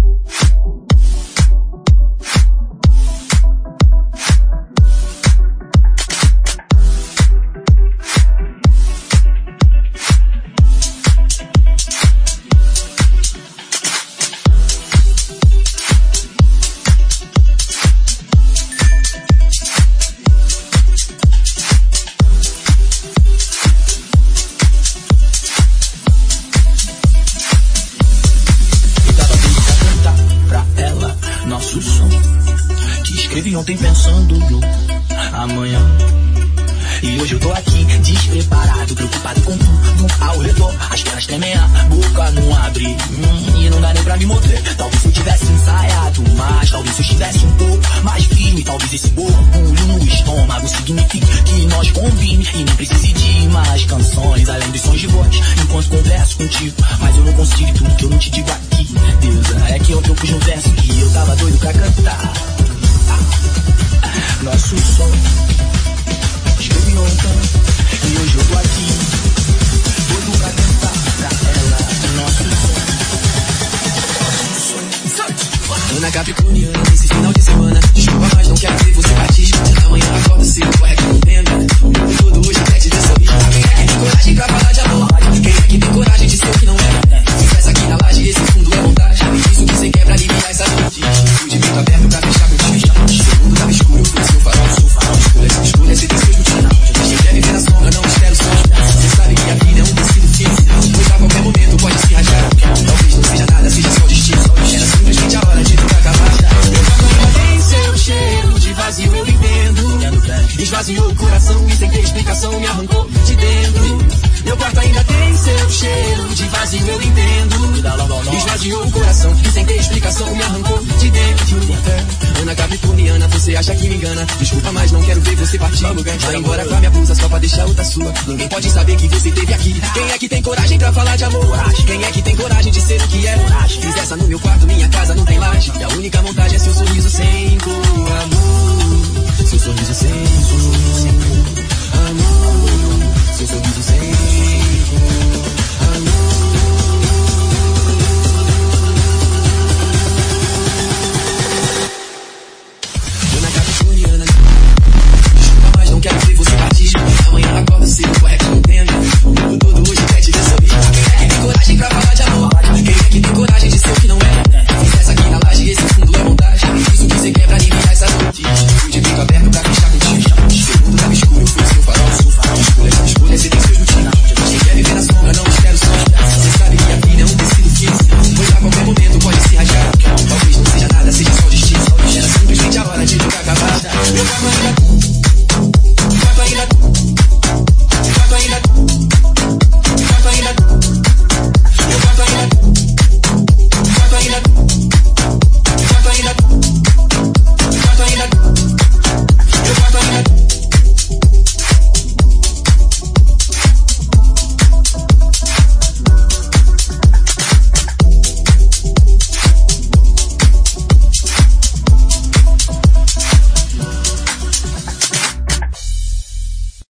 Ontem pensando no amanhã. E hoje eu tô aqui despreparado, preocupado com tudo ao redor. As pernas tremem, a boca não abre, e não dá nem pra me mover. Talvez se eu tivesse ensaiado mais, talvez se eu estivesse um pouco mais firme, talvez esse borbulho no estômago signifique que nós combine e nem precise de mais canções além dos sons de voz enquanto converso contigo. Mas eu não consigo tudo que eu não te digo aqui. Deus, é que eu tô com um verso que eu tava doido pra cantar. Nosso som escrevi ontem e hoje eu tô aqui doido pra cantar pra ela. Nosso som. Ana Capricorniana, nesse final de semana, desculpa, mas não quero ver você partir. Amanhã acorda cedo, corre que não entenda. O mundo todo hoje quer te ver sorrir. Quem é que tem coragem pra falar de amor? Quem é que tem coragem de ser o que não é? Se faz aqui na laje, esse fundo é vontade. Isso que você quer pra aliviar essa noite. Fui de peito aberto pra fechar contigo. O mundo tava escuro, eu fui seu farol. Sou farol, escuro, esse tem seus motivos. Quem quer viver na sombra, não espera o sol. Você sabe que a vida é um tecido fino, pois a qualquer momento pode se rasgar. Talvez não seja nada, seja só o destino. Era simplesmente a hora de tudo acabar. Tem seu cheiro de vazio, eu entendo. Esvaziou o coração e sem ter explicação me arrancou de dentro. Meu quarto ainda tem seu cheiro de vazio, eu entendo. Esvaziou o coração e sem ter explicação me arrancou de dentro. Ana Capricorniana, você acha que me engana? Desculpa, mas não quero ver você partir. Vai embora com a minha blusa só pra deixar outra sua. Ninguém pode saber que você esteve aqui. Quem é que tem coragem pra falar de amor? Quem é que tem coragem de ser